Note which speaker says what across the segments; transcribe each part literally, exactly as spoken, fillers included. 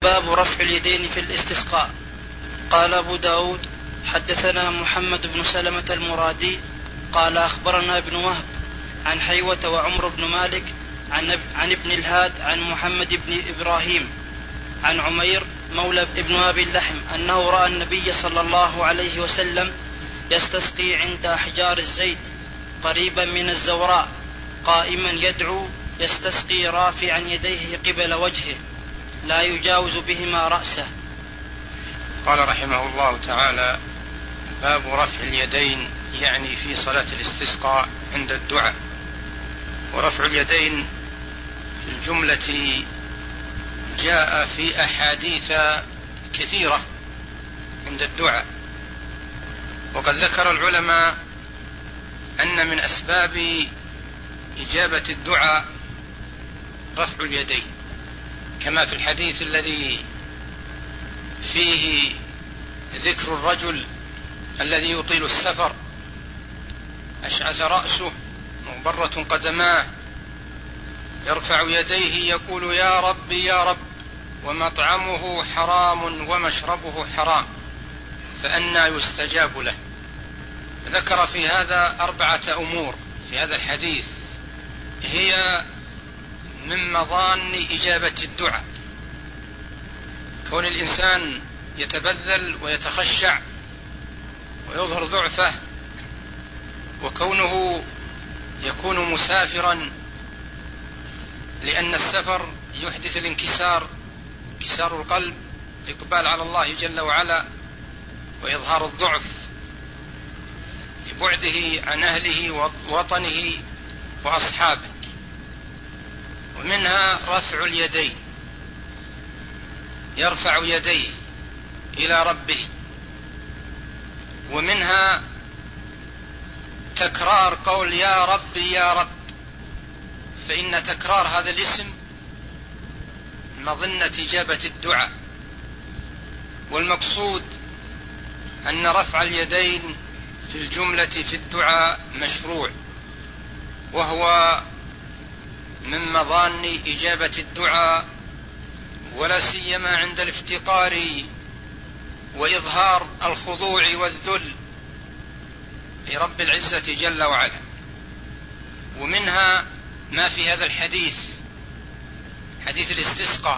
Speaker 1: باب رفع اليدين في الاستسقاء. قال أبو داود حدثنا محمد بن سلمة المرادي قال أخبرنا ابن وهب عن حيوة وعمر بن مالك عن, عن ابن الهاد عن محمد بن إبراهيم عن عمير مولى ابن أبي اللحم أنه رأى النبي صلى الله عليه وسلم يستسقي عند أحجار الزيت قريبا من الزوراء قائما يدعو يستسقي رافعا يديه قبل وجهه لا يجاوز بهما رأسه.
Speaker 2: قال رحمه الله تعالى: باب رفع اليدين، يعني في صلاة الاستسقاء عند الدعاء. ورفع اليدين في الجملة جاء في أحاديث كثيرة عند الدعاء، وقد ذكر العلماء أن من أسباب إجابة الدعاء رفع اليدين، كما في الحديث الذي فيه ذكر الرجل الذي يطيل السفر أشعث رأسه مغبرة قدماه يرفع يديه يقول: يا رب يا رب، ومطعمه حرام ومشربه حرام فأنى يستجاب له. ذكر في هذا أربعة أمور في هذا الحديث هي من مظان إجابة الدعاء: كون الإنسان يتبذل ويتخشع ويظهر ضعفه، وكونه يكون مسافرا لأن السفر يحدث الانكسار، انكسار القلب، الإقبال على الله جل وعلا، وإظهار الضعف لبعده عن أهله ووطنه وأصحابه. ومنها رفع اليدين، يرفع يديه إلى ربه. ومنها تكرار قول يا رب يا رب، فإن تكرار هذا الاسم مظنة إجابة الدعاء. والمقصود أن رفع اليدين في الجملة في الدعاء مشروع، وهو من مظان إجابة الدعاء، ولا سيما عند الافتقار وإظهار الخضوع والذل لرب العزة جل وعلا. ومنها ما في هذا الحديث، حديث الاستسقاء.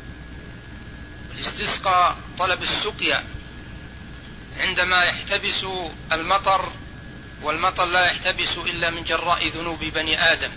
Speaker 2: الاستسقاء طلب السقيا عندما يحتبس المطر، والمطر لا يحتبس إلا من جراء ذنوب بني آدم،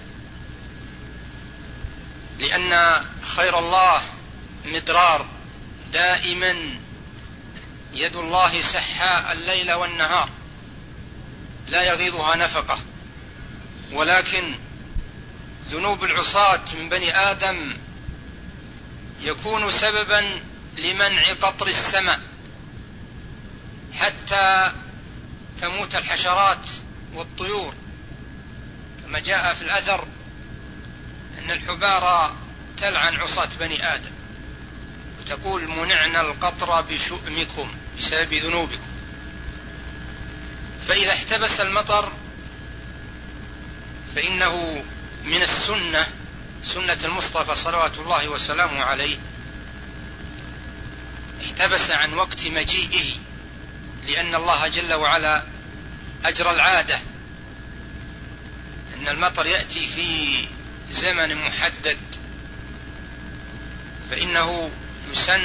Speaker 2: لأن خير الله مدرار دائما، يد الله سحاء الليل والنهار لا يغيضها نفقة، ولكن ذنوب العصاة من بني آدم يكون سببا لمنع قطر السماء حتى تموت الحشرات والطيور، كما جاء في الأثر أن الحبارى تلعن عصاة بني آدم وتقول: منعنا القطر بشؤمكم، بسبب ذنوبكم. فإذا احتبس المطر فإنه من السنة، سنة المصطفى صلوات الله وسلامه عليه، احتبس عن وقت مجيئه، لأن الله جل وعلا أجرى العادة أن المطر يأتي في زمن محدد، فإنه يسن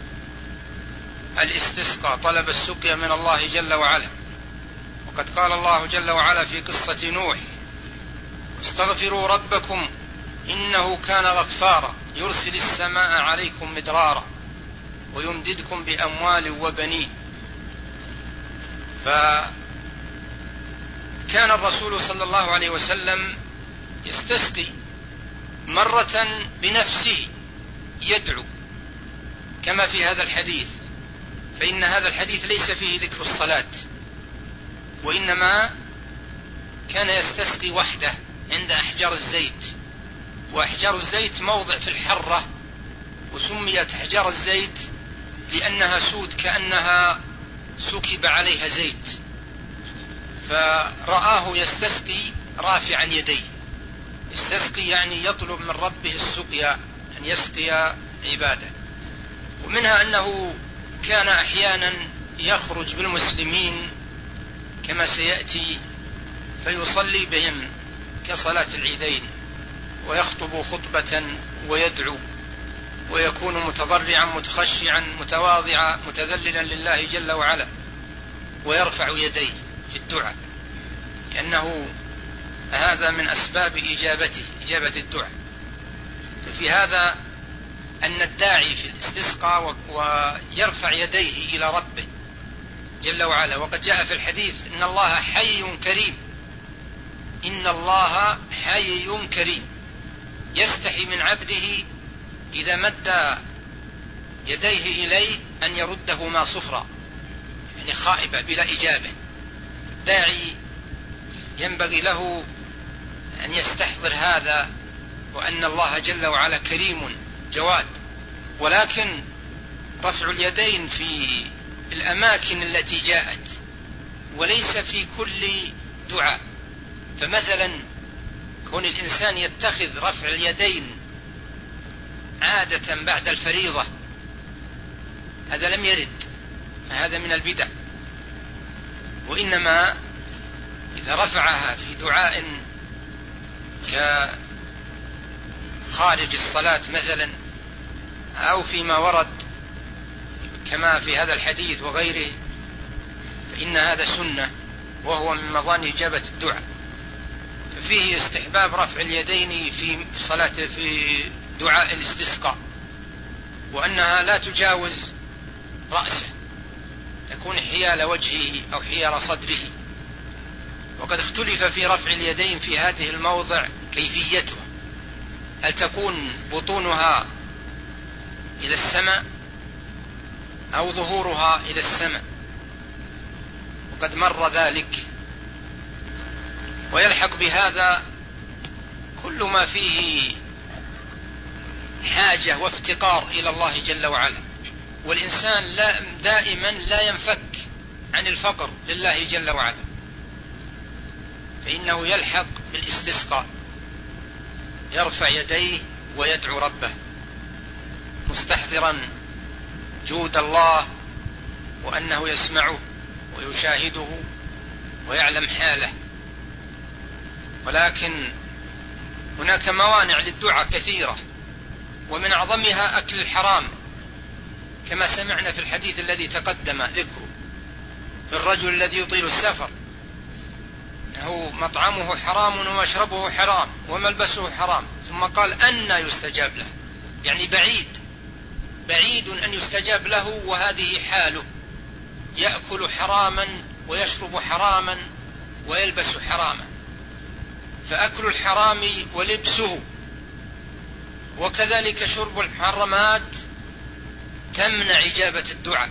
Speaker 2: الاستسقاء، طلب السقيا من الله جل وعلا. وقد قال الله جل وعلا في قصة نوح: استغفروا ربكم إنه كان غفارا يرسل السماء عليكم مدرارا ويمددكم بأموال وبنين. فكان الرسول صلى الله عليه وسلم يستسقي مرة بنفسه يدعو كما في هذا الحديث، فإن هذا الحديث ليس فيه ذكر الصلاة، وإنما كان يستسقي وحده عند أحجار الزيت. وأحجار الزيت موضع في الحرة، وسميت أحجار الزيت لأنها سود كأنها سكب عليها زيت. فرآه يستسقي رافعا يديه، يستسقي يعني يطلب من ربه السقيا، أن يسقي عباده. ومنها أنه كان أحيانا يخرج بالمسلمين كما سيأتي فيصلي بهم كصلاة العيدين، ويخطب خطبة ويدعو، ويكون متضرعا متخشعا متواضعا متذللا لله جل وعلا، ويرفع يديه في الدعاء، لأنه هذا من أسباب إجابته إجابة الدعاء. ففي هذا أن الداعي في الاستسقاء ويرفع يديه إلى ربه جل وعلا. وقد جاء في الحديث إن الله حي كريم، إن الله حي كريم يستحي من عبده إذا مد يديه إليه أن يردهما صفرا، يعني خائبة بلا إجابة. الداعي ينبغي له أن يستحضر هذا، وأن الله جل وعلا كريم جواد. ولكن رفع اليدين في الأماكن التي جاءت، وليس في كل دعاء. فمثلا كون الإنسان يتخذ رفع اليدين عادة بعد الفريضة هذا لم يرد، فهذا من البدع. وإنما إذا رفعها في دعاء كخارج الصلاة مثلا، أو فيما ورد كما في هذا الحديث وغيره، فإن هذا سنة، وهو من مظان إجابة الدعاء. ففيه استحباب رفع اليدين في صلاة في دعاء الاستسقاء، وأنها لا تجاوز رأسه، تكون حيال وجهه أو حيال صدره. وقد اختلف في رفع اليدين في هذه الموضع كيفيتها، هل تكون بطونها إلى السماء أو ظهورها إلى السماء، وقد مر ذلك. ويلحق بهذا كل ما فيه حاجة وافتقار إلى الله جل وعلا، والإنسان لا دائما لا ينفك عن الفقر لله جل وعلا، فإنه يلحق بالاستسقاء، يرفع يديه ويدعو ربه مستحضرا جود الله، وأنه يسمعه ويشاهده ويعلم حاله. ولكن هناك موانع للدعاء كثيرة، ومن أعظمها أكل الحرام، كما سمعنا في الحديث الذي تقدم ذكره الرجل الذي يطيل السفر، أنه مطعمه حرام ومشربه حرام وملبسه حرام، ثم قال أن يستجاب له، يعني بعيد بعيد أن يستجاب له، وهذه حاله، يأكل حراما ويشرب حراما ويلبس حراما. فأكل الحرام ولبسه وكذلك شرب المحرمات تمنع إجابة الدعاء.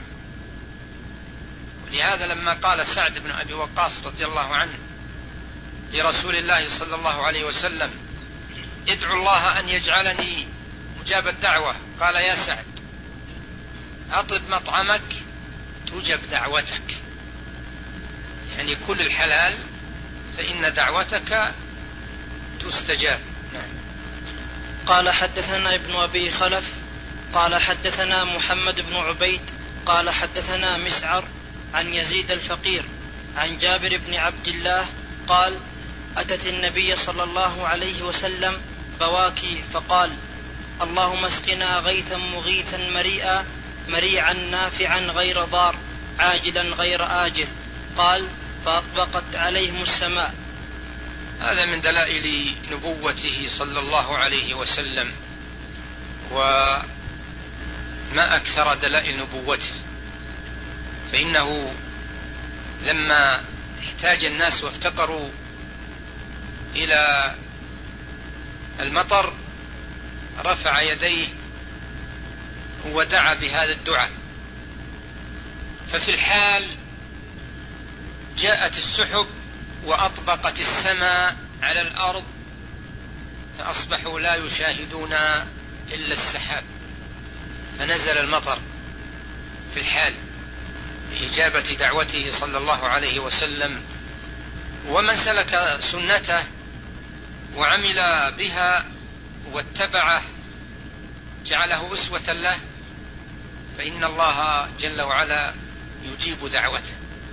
Speaker 2: ولهذا لما قال سعد بن أبي وقاص رضي الله عنه لرسول الله صلى الله عليه وسلم ادعو الله أن يجعلني مجاب الدعوة، قال يا سعد أطب مطعمك تجب دعوتك، يعني كل الحلال فإن دعوتك تستجاب.
Speaker 1: قال حدثنا ابن أبي خلف قال حدثنا محمد بن عبيد قال حدثنا مسعر عن يزيد الفقير عن جابر بن عبد الله قال أتت النبي صلى الله عليه وسلم بواكي فقال اللهم اسقنا غيثا مغيثا مريئا مريعا نافعا غير ضار عاجلا غير آجل. قال فأطبقت عليهم السماء.
Speaker 2: هذا من دلائل نبوته صلى الله عليه وسلم، وما أكثر دلائل نبوته، فإنه لما احتاج الناس وافتقروا إلى المطر رفع يديه ودعا بهذا الدعاء. ففي الحال جاءت السحب وأطبقت السماء على الأرض، فأصبحوا لا يشاهدون إلا السحاب، فنزل المطر في الحال بإجابة دعوته صلى الله عليه وسلم. ومن سلك سنته وعمل بها واتبعه جعله أسوة له، فإن الله جل وعلا يجيب دعوته.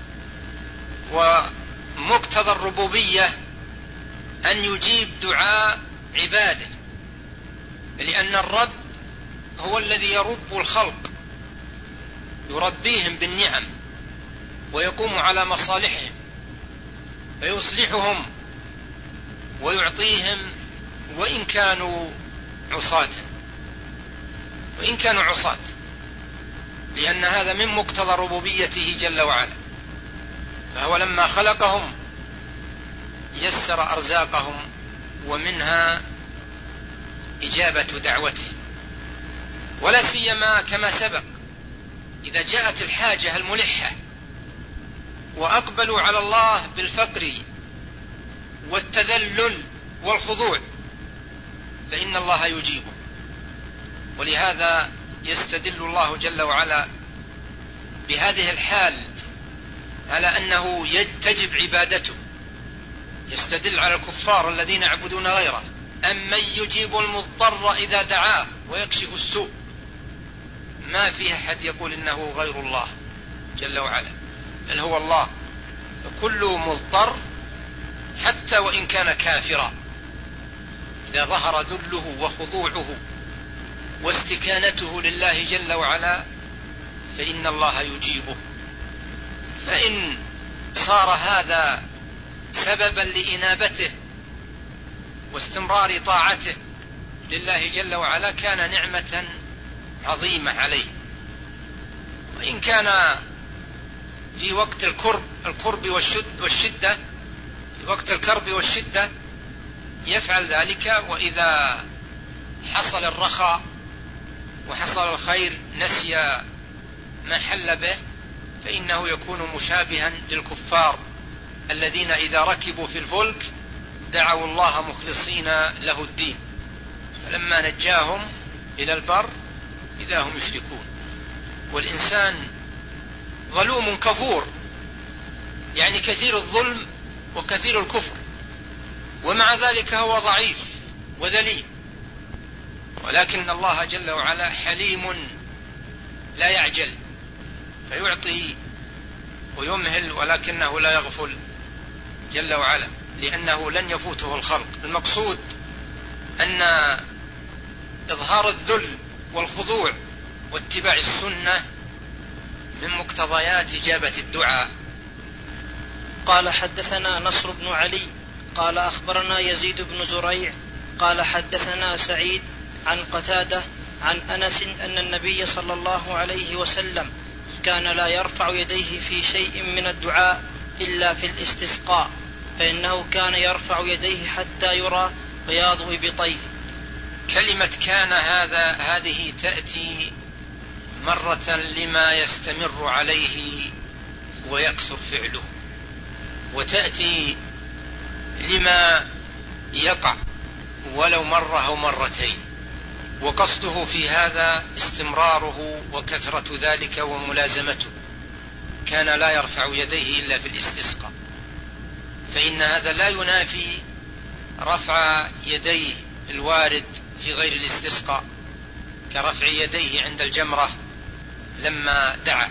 Speaker 2: ومقتضى الربوبية أن يجيب دعاء عباده، لأن الرب هو الذي يرب الخلق، يربيهم بالنعم ويقوم على مصالحهم فيصلحهم ويعطيهم وإن كانوا عصاة وإن كانوا عصاة لأن هذا من مقتضى ربوبيته جل وعلا. فهو لما خلقهم يسر أرزاقهم، ومنها إجابة دعوته، ولا سيما كما سبق إذا جاءت الحاجة الملحة وأقبلوا على الله بالفقر والتذلل والخضوع فإن الله يجيبه. ولهذا يستدل الله جل وعلا بهذه الحال على أنه تجب عبادته، يستدل على الكفار الذين يعبدون غيره: أمن يجيب المضطر إذا دعاه ويكشف السوء. ما فيه أحد يقول إنه غير الله جل وعلا، بل هو الله. فكل مضطر حتى وإن كان كافرا إذا ظهر ذله وخضوعه واستكانته لله جل وعلا فإن الله يجيبه. فإن صار هذا سببا لإنابته واستمرار طاعته لله جل وعلا كان نعمة عظيمة عليه. وإن كان في وقت الكرب الكرب والشدة في وقت الكرب والشدة يفعل ذلك، وإذا حصل الرخاء وحصل الخير نسي ما حل به، فإنه يكون مشابها للكفار الذين إذا ركبوا في الفلك دعوا الله مخلصين له الدين، فلما نجاهم إلى البر إذا هم يشركون. والإنسان ظلوم كفور، يعني كثير الظلم وكثير الكفر، ومع ذلك هو ضعيف وذليل، ولكن الله جل وعلا حليم لا يعجل فيعطي ويمهل، ولكنه لا يغفل جل وعلا لأنه لن يفوته الخلق. المقصود أن إظهار الذل والخضوع واتباع السنة من مقتضيات إجابة الدعاء.
Speaker 1: قال حدثنا نصر بن علي قال أخبرنا يزيد بن زريع قال حدثنا سعيد عن قتادة عن أنس أن النبي صلى الله عليه وسلم كان لا يرفع يديه في شيء من الدعاء إلا في الاستسقاء، فإنه كان يرفع يديه حتى يرى بياض إبطيه.
Speaker 2: كلمة كان هذا هذه تأتي مرة لما يستمر عليه ويكثر فعله، وتأتي لما يقع ولو مرة أو مرتين، وقصده في هذا استمراره وكثرة ذلك وملازمته. كان لا يرفع يديه إلا في الاستسقاء، فإن هذا لا ينافي رفع يديه الوارد في غير الاستسقاء، كرفع يديه عند الجمرة لما دعا،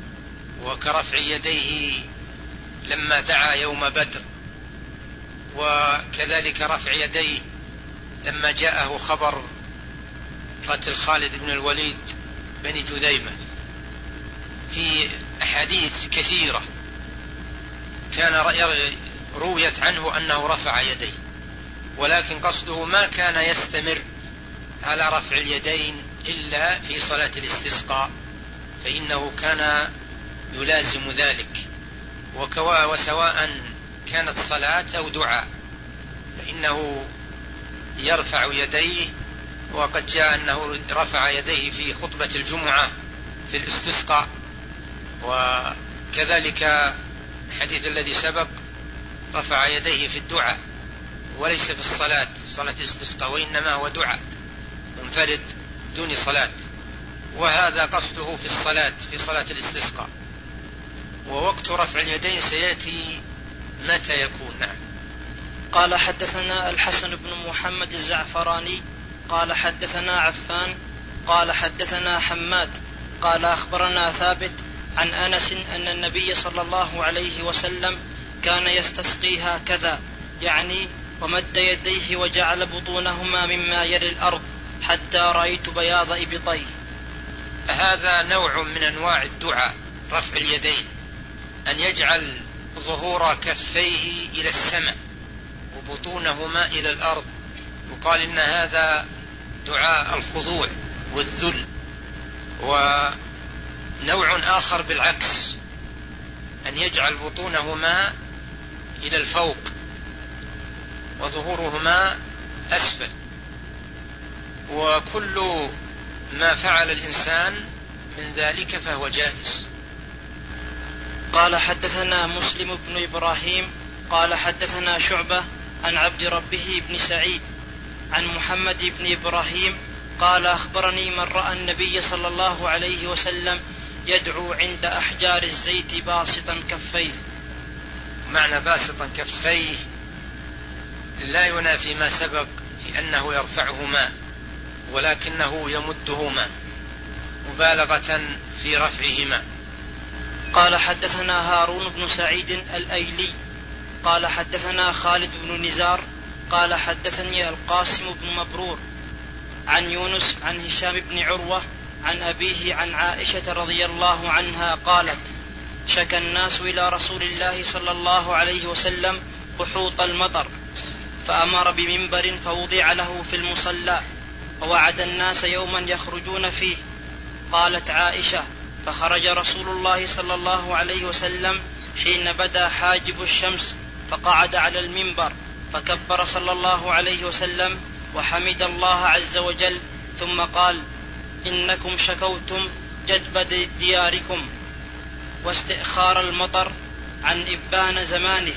Speaker 2: وكرفع يديه لما دعا يوم بدر، وكذلك رفع يديه لما جاءه خبر قتل خالد بن الوليد بن جذيمة. في أحاديث كثيرة كان رويت عنه أنه رفع يديه، ولكن قصده ما كان يستمر على رفع اليدين إلا في صلاة الاستسقاء، فإنه كان يلازم ذلك، وسواء كانت صلاة أو دعاء فإنه يرفع يديه. وقد جاء أنه رفع يديه في خطبة الجمعة في الاستسقاء، وكذلك الحديث الذي سبق رفع يديه في الدعاء وليس في الصلاة صلاة الاستسقاء، وإنما هو دعاء منفرد دون صلاة، وهذا قصده في الصلاة في صلاة الاستسقاء. ووقت رفع اليدين سيأتي متى يكون. نعم.
Speaker 1: قال حدثنا الحسن بن محمد الزعفراني قال حدثنا عفان قال حدثنا حماد قال أخبرنا ثابت عن أنس أن النبي صلى الله عليه وسلم كان يستسقي هكذا، يعني ومد يديه وجعل بطونهما مما يلي الأرض حتى رأيت بياض إبطيه.
Speaker 2: هذا نوع من أنواع الدعاء، رفع اليدين، أن يجعل ظهور كفيه إلى السماء وبطونهما إلى الأرض، وقال إن هذا دعاء الخضوع والذل. ونوع آخر بالعكس، أن يجعل بطونهما إلى الفوق وظهورهما أسفل، وكل ما فعل الإنسان من ذلك فهو جائز.
Speaker 1: قال حدثنا مسلم بن إبراهيم قال حدثنا شعبة عن عبد ربه بن سعيد عن محمد بن إبراهيم قال أخبرني من رأى النبي صلى الله عليه وسلم يدعو عند أحجار الزيت باسطا كفيه.
Speaker 2: معنى باسطا كفيه لا ينافي ما سبق في أنه يرفعهما، ولكنه يمدهما مبالغة في رفعهما.
Speaker 1: قال حدثنا هارون بن سعيد الأيلي قال حدثنا خالد بن نزار قال حدثني القاسم بن مبرور عن يونس عن هشام بن عروة عن أبيه عن عائشة رضي الله عنها قالت: شكى الناس إلى رسول الله صلى الله عليه وسلم قحوط المطر، فأمر بمنبر فوضع له في المصلى، ووعد الناس يوما يخرجون فيه. قالت عائشة: فخرج رسول الله صلى الله عليه وسلم حين بدا حاجب الشمس، فقعد على المنبر، فكبر صلى الله عليه وسلم وحمد الله عز وجل، ثم قال: إنكم شكوتم جدب دياركم واستئخار المطر عن إبان زمانه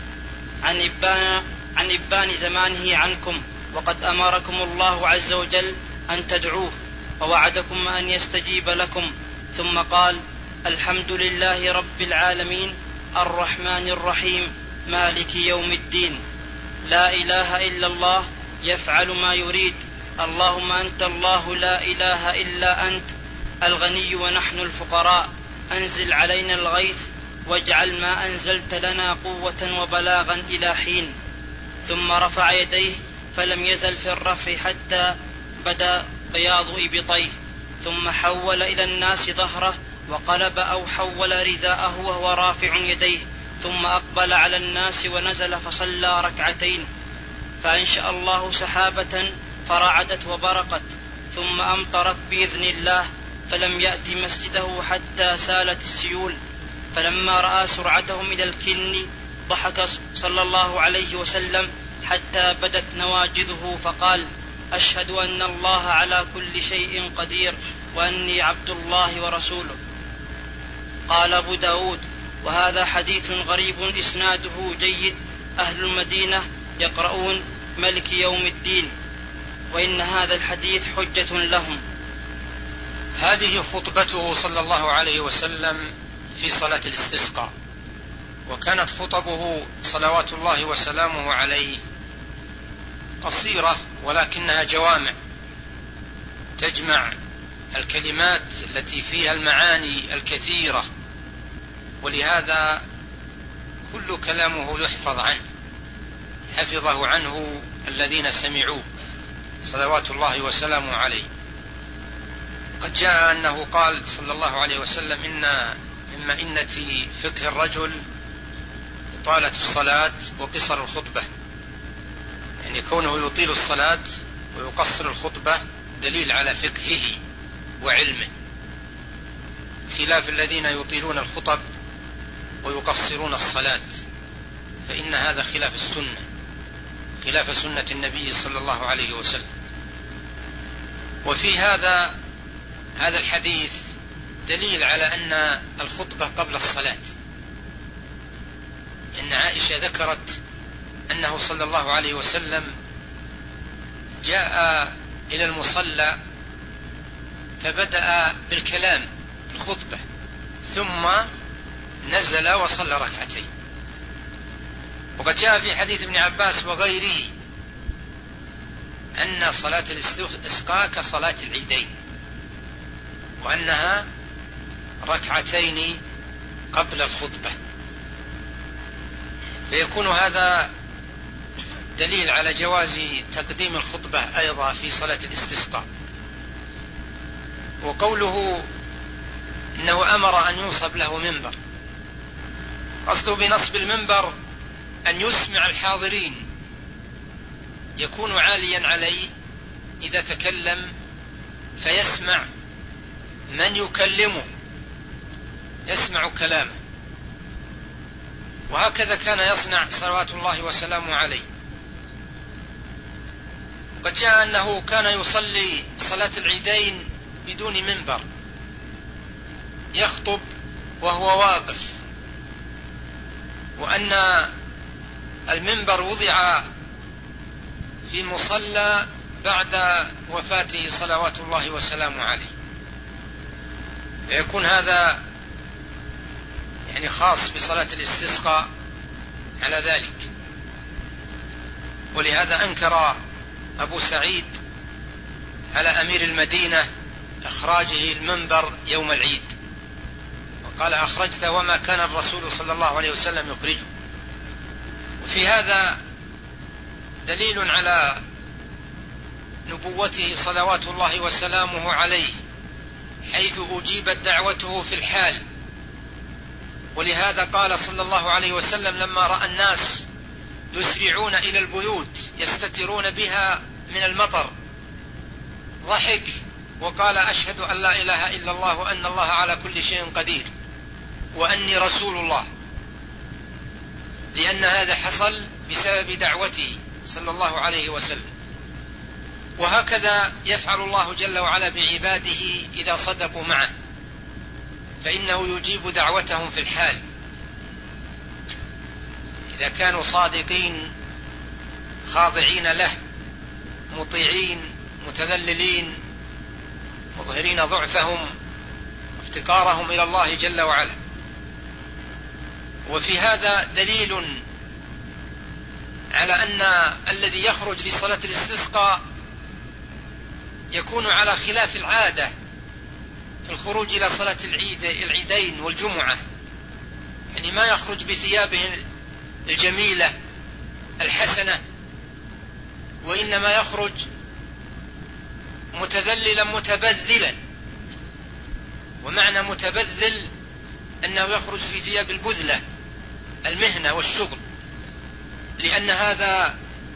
Speaker 1: عن إبان, عن إبان زمانه عنكم، وقد أمركم الله عز وجل أن تدعوه، ووعدكم أن يستجيب لكم. ثم قال: الحمد لله رب العالمين الرحمن الرحيم مالك يوم الدين، لا إله إلا الله يفعل ما يريد، اللهم أنت الله لا إله إلا أنت الغني ونحن الفقراء، أنزل علينا الغيث واجعل ما أنزلت لنا قوة وبلاغا إلى حين. ثم رفع يديه فلم يزل في الرفع حتى بدا بياض إبطيه، ثم حول إلى الناس ظهره وقلب أو حول رداءه وهو رافع يديه، ثم أقبل على الناس ونزل فصلى ركعتين، فأنشأ الله سحابة فرعدت وبرقت، ثم أمطرت بإذن الله، فلم يأت مسجده حتى سالت السيول. فلما رأى سرعتهم إلى الكن ضحك صلى الله عليه وسلم حتى بدت نواجذه، فقال: أشهد أن الله على كل شيء قدير، وأني عبد الله ورسوله. قال أبو داود: وهذا حديث غريب إسناده جيد، أهل المدينة يقرؤون ملك يوم الدين، وإن هذا الحديث حجة لهم.
Speaker 2: هذه خطبته صلى الله عليه وسلم في صلاة الاستسقاء، وكانت خطبه صلوات الله وسلامه عليه قصيرة، ولكنها جوامع تجمع الكلمات التي فيها المعاني الكثيرة، ولهذا كل كلامه يحفظ عنه، حفظه عنه الذين سمعوه صلوات الله وسلامه عليه. قد جاء أنه قال صلى الله عليه وسلم: إن من مئنة فقه الرجل إطالة الصلاة وقصر الخطبة، يعني كونه يطيل الصلاة ويقصر الخطبة دليل على فقهه وعلمه، خلاف الذين يطيلون الخطب ويقصرون الصلاة، فإن هذا خلاف السنة، خلاف سنة النبي صلى الله عليه وسلم. وفي هذا هذا الحديث دليل على أن الخطبة قبل الصلاة، إن عائشة ذكرت أنه صلى الله عليه وسلم جاء إلى المصلى فبدأ بالكلام الخطبة، ثم نزل وصلى ركعتين. وقد جاء في حديث ابن عباس وغيره أن صلاة الاستسقاء كصلاة العيدين، وأنها ركعتين قبل الخطبة، فيكون هذا دليل على جواز تقديم الخطبة أيضا في صلاة الاستسقاء. وقوله إنه أمر أن ينصب له منبر، قصده بنصب المنبر أن يسمع الحاضرين، يكون عاليا عليه إذا تكلم فيسمع من يكلمه، يسمع كلامه. وهكذا كان يصنع صلوات الله وسلامه عليه. وقد جاء أنه كان يصلي صلاة العيدين بدون منبر، يخطب وهو واقف، وأن المنبر وضع في مصلى بعد وفاته صلوات الله وسلامه عليه، فيكون هذا يعني خاص بصلاة الاستسقاء على ذلك. ولهذا أنكر أبو سعيد على أمير المدينة إخراجه المنبر يوم العيد، وقال أخرجت وما كان الرسول صلى الله عليه وسلم يخرجه. وفي هذا دليل على نبوته صلوات الله وسلامه عليه، حيث أجيبت دعوته في الحال. ولهذا قال صلى الله عليه وسلم لما رأى الناس يسرعون إلى البيوت يستترون بها من المطر، ضحك وقال أشهد أن لا إله إلا الله وأن الله على كل شيء قدير وأني رسول الله، لأن هذا حصل بسبب دعوته صلى الله عليه وسلم. وهكذا يفعل الله جل وعلا بعباده إذا صدقوا معه، فإنه يجيب دعوتهم في الحال. إذا كانوا صادقين خاضعين له مطيعين متذللين مظهرين ضعفهم وافتقارهم إلى الله جل وعلا. وفي هذا دليل على أن الذي يخرج لصلاة الاستسقاء يكون على خلاف العادة في الخروج إلى صلاة العيد العيدين والجمعة، يعني ما يخرج بثيابه الجميلة الحسنة، وإنما يخرج متذللا متبذلا. ومعنى متبذل أنه يخرج في ثياب البذلة المهنة والشغل، لأن هذا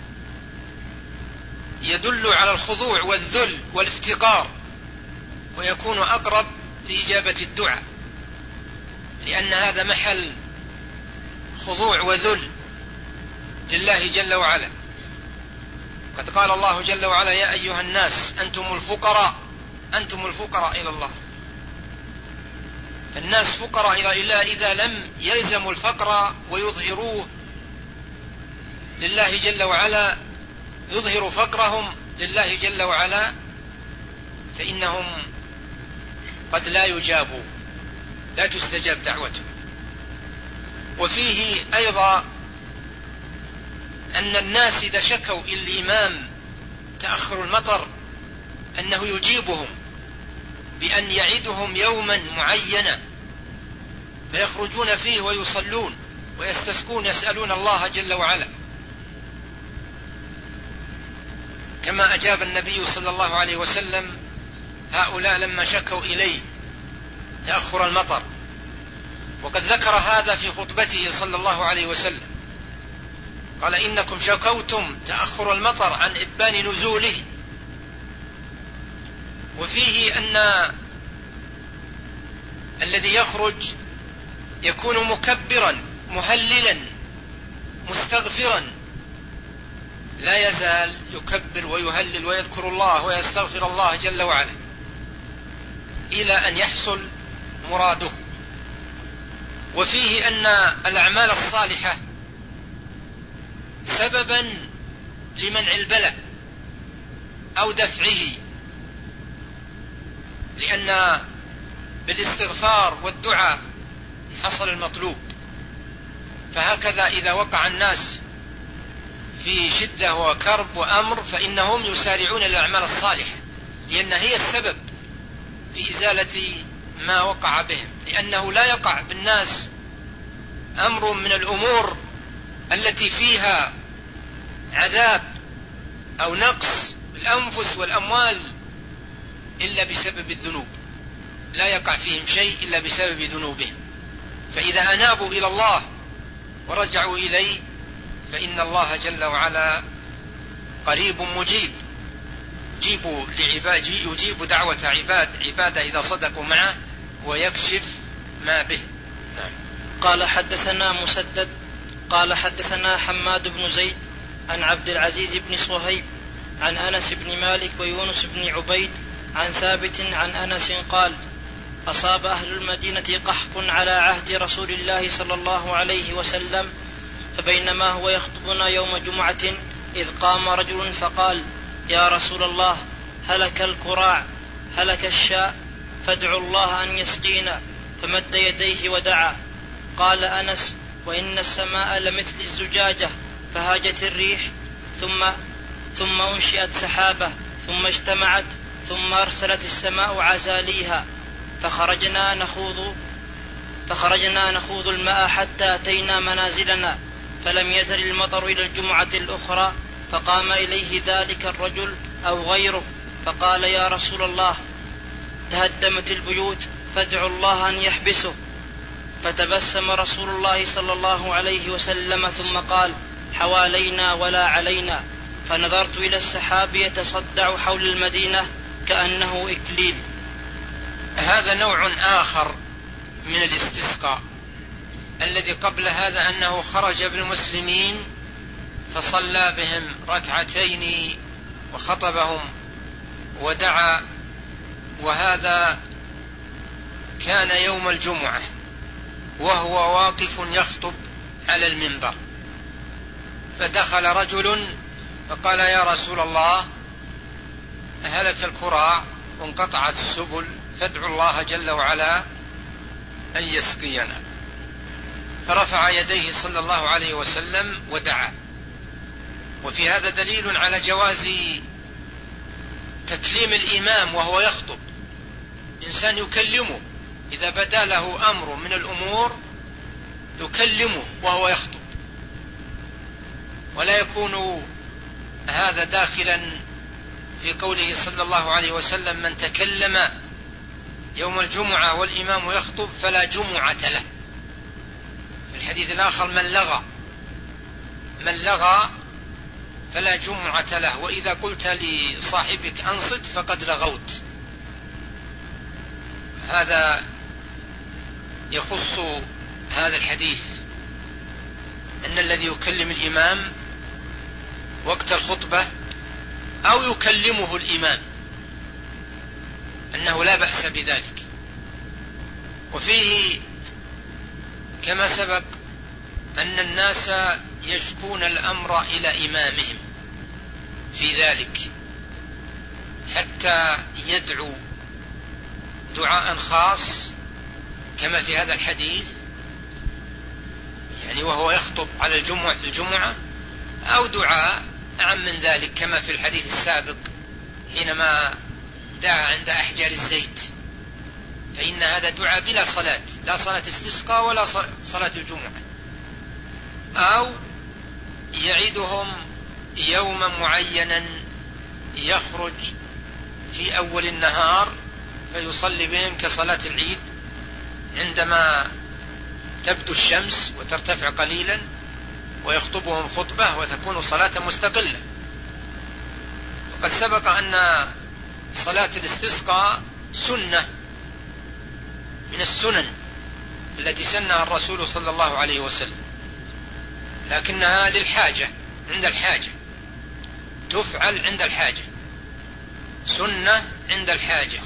Speaker 2: يدل على الخضوع والذل والافتقار، ويكون أقرب لإجابة الدعاء، لأن هذا محل خضوع وذل لله جل وعلا. قد قال الله جل وعلا يا أيها الناس أنتم الفقراء أنتم الفقراء إلى الله. فالناس فقراء إلى الله إذا لم يلزموا الفقر ويظهروه لله جل وعلا، يظهروا فقرهم لله جل وعلا، فإنهم قد لا يجابوا، لا تستجاب دعوته. وفيه أيضا أن الناس إذا شكوا إلى الإمام تأخر المطر أنه يجيبهم بأن يعدهم يوما معينا فيخرجون فيه ويصلون ويستسقون يسألون الله جل وعلا، كما أجاب النبي صلى الله عليه وسلم هؤلاء لما شكوا إليه تأخر المطر. وقد ذكر هذا في خطبته صلى الله عليه وسلم، قال إنكم شكوتم تأخر المطر عن إبان نزوله. وفيه أن الذي يخرج يكون مكبرا مهللا مستغفرا، لا يزال يكبر ويهلل ويذكر الله ويستغفر الله جل وعلا إلى أن يحصل مراده. وفيه أن الأعمال الصالحة سببا لمنع البلاء أو دفعه، لأن بالاستغفار والدعاء حصل المطلوب. فهكذا إذا وقع الناس في شدة وكرب وأمر فإنهم يسارعون إلى الأعمال الصالحة، لأن هي السبب بإزالة ما وقع بهم، لأنه لا يقع بالناس أمر من الأمور التي فيها عذاب أو نقص بالأنفس والأموال إلا بسبب الذنوب، لا يقع فيهم شيء إلا بسبب ذنوبهم. فإذا أنابوا إلى الله ورجعوا إليه فإن الله جل وعلا قريب مجيب، يجيب لعباد يجيب دعوة عباد عباده إذا صدقوا معه ويكشف ما به. نعم.
Speaker 1: قال حدثنا مسدد قال حدثنا حماد بن زيد عن عبد العزيز بن صهيب عن أنس بن مالك ويونس بن عبيد عن ثابت عن أنس قال: أصاب أهل المدينة قحط على عهد رسول الله صلى الله عليه وسلم، فبينما هو يخطبنا يوم جمعة إذ قام رجل فقال: يا رسول الله، هلك الكراع، هلك الشاء، فادعوا الله أن يسقينا. فمد يديه ودعا. قال أنس: وإن السماء لمثل الزجاجة، فهاجت الريح ثم ثم أنشئت سحابة ثم اجتمعت ثم أرسلت السماء عزاليها، فخرجنا نخوض فخرجنا نخوض الماء حتى أتينا منازلنا، فلم يزل المطر إلى الجمعة الأخرى. فقام إليه ذلك الرجل أو غيره فقال: يا رسول الله، تهدمت البيوت، فادعوا الله أن يحبسه. فتبسم رسول الله صلى الله عليه وسلم ثم قال: حوالينا ولا علينا. فنظرت إلى السحاب يتصدع حول المدينة كأنه إكليل.
Speaker 2: هذا نوع آخر من الاستسقاء. الذي قبل هذا أنه خرج بالمسلمين فصلى بهم ركعتين وخطبهم ودعا، وهذا كان يوم الجمعة وهو واقف يخطب على المنبر، فدخل رجل فقال: يا رسول الله، هلك الكراع وانقطعت السبل، فادعوا الله جل وعلا أن يسقينا. فرفع يديه صلى الله عليه وسلم ودعا. وفي هذا دليل على جواز تكليم الإمام وهو يخطب. إنسان يكلمه إذا بدا له أمر من الأمور يكلمه وهو يخطب، ولا يكون هذا داخلا في قوله صلى الله عليه وسلم: من تكلم يوم الجمعة والإمام يخطب فلا جمعة له. في الحديث الآخر: من لغى من لغى فلا جمعة له، وإذا قلت لصاحبك أنصت فقد لغوت. هذا يخص هذا الحديث أن الذي يكلم الإمام وقت الخطبة أو يكلمه الإمام أنه لا بأس بذلك. وفيه كما سبق أن الناس يشكون الأمر إلى إمامهم في ذلك حتى يدعو دعاء خاص كما في هذا الحديث، يعني وهو يخطب على الجمعة في الجمعة، أو دعاء أعم من ذلك كما في الحديث السابق حينما دعا عند أحجار الزيت، فإن هذا دعاء بلا صلاة، لا صلاة استسقاء ولا صلاة الجمعة. أو يعيدهم يوما معينا يخرج في أول النهار فيصلي بهم كصلاة العيد عندما تبدو الشمس وترتفع قليلا، ويخطبهم خطبة وتكون صلاة مستقلة. وقد سبق أن صلاة الاستسقاء سنة من السنن التي سنها الرسول صلى الله عليه وسلم، لكنها للحاجة، عند الحاجة تفعل، عند الحاجة سنة عند الحاجة.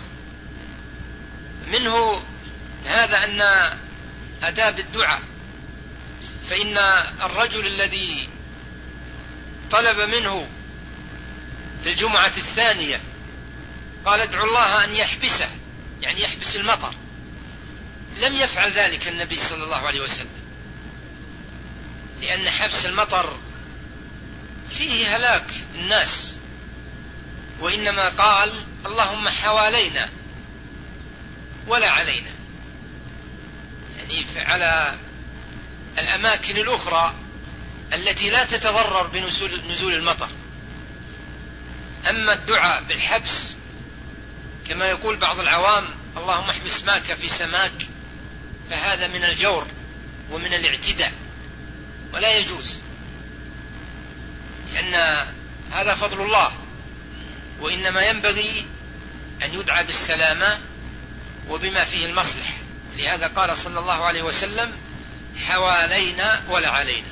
Speaker 2: منه هذا أن آداب الدعاء، فإن الرجل الذي طلب منه في الجمعة الثانية قال: ادعو الله أن يحبسه، يعني يحبس المطر، لم يفعل ذلك النبي صلى الله عليه وسلم، لأن حبس المطر فيه هلاك الناس، وإنما قال: اللهم حوالينا ولا علينا، يعني على الأماكن الأخرى التي لا تتضرر بنزول نزول المطر. أما الدعاء بالحبس كما يقول بعض العوام اللهم احبس ماك في سماك، فهذا من الجور ومن الاعتداء ولا يجوز، لأن هذا فضل الله، وإنما ينبغي أن يدعى بالسلامة وبما فيه المصلحة. لهذا قال صلى الله عليه وسلم حوالينا ولا علينا.